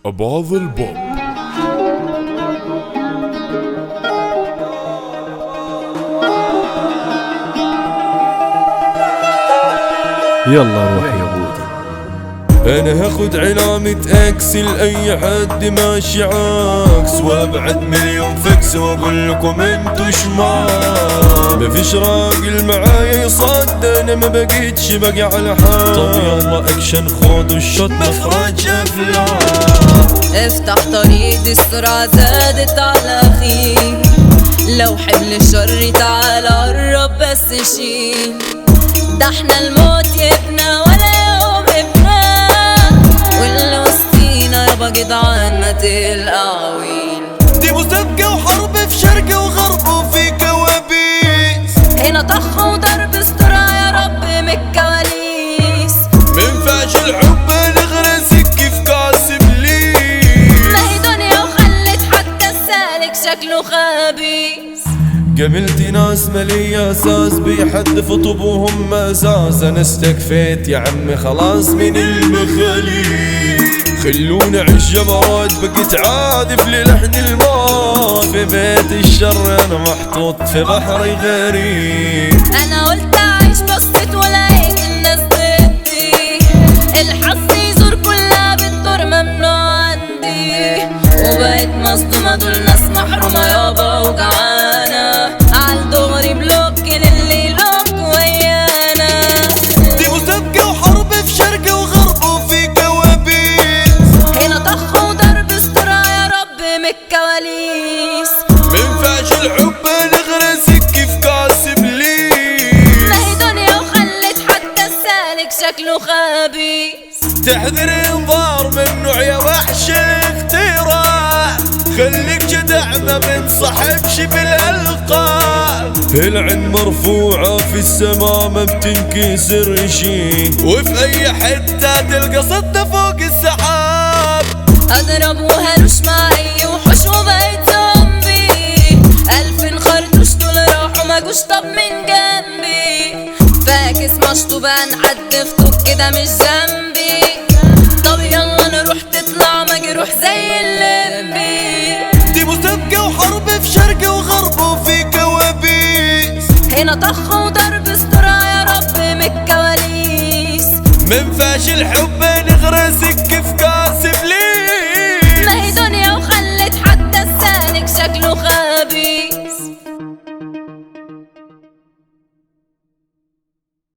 أباظ البوب. يلا روح يا بودي. انا هاخد علامة اكس لاي حد ماشي عكس، وابعد مليون فكس واقول لكم انتو شمال. مفيش راجل معايا يصد، انا ما بقيتش باقي على حال. طب يلا اكشن خدوا الشوت مخرج افلام. افتح طريق دي السرعة زادت على اخي، لو حمل الشر تعال قرب بس شيل. ده احنا الموت يبنا ولا يوم ابنا، واللي وسطينا يابا جدعان ما تقلقعويل. دي مسابقة وحرب في شرق وغرب وفي كوابيس، هنا طخ وضرب استرا يا رب من الكواليس. منفعش الحب نغرسك في كاس ابليس، ما هي دنيا وخلت حتى السالك شكله خبيث. قابلتي ناس مالية اساس بيحدفوا طوبهم اساس، انا استكفيت يا عمي خلاص من المخاليف. خلوني اعيش جبروت بقيت عادف للحن الموت، في بيت الشر انا محطوط في بحر غريب. انا قلت اعيش بسيط ولقيت الناس ضدي، الحظ يزور كلها بالدور ممنوع عندي، وبقيت مصدومة دول ناس محرومة يابا وجعانة، عالدغري بلوك للي يلوك ويانا. دي مسابقة وحرب في شرق وغرب وفي كوابيس، هنا طخ وضرب استرا يا رب من الكواليس. منفعش الحب نغرسك في كاس ابليس، ما هي دنيا وخلت حتى السالك شكله خبيث. تحذر انظار ممنوع يا وحش الاختراع، خليك جدع ما بنصحبش بالالقاب. العين مرفوعة في السما ما بتنكسر شي، وفي اي حتة تلقى صدى فوق السحاب. اضرب وهرش مع اي وحوش وبقيت زومبي، 1000 خرطوش دول راحوا ما جوش طب من جنبي. فاكس مشطوب هنعدي في طوب كده مش ذنبي، طب يلا نروح تطلع مجروح زي اللمبي. دي مسابقة وحرب في شرق وغرب وفي كوابيس، هنا طخ وضرب استرا يا رب من الكواليس. منفعش الحب نغرس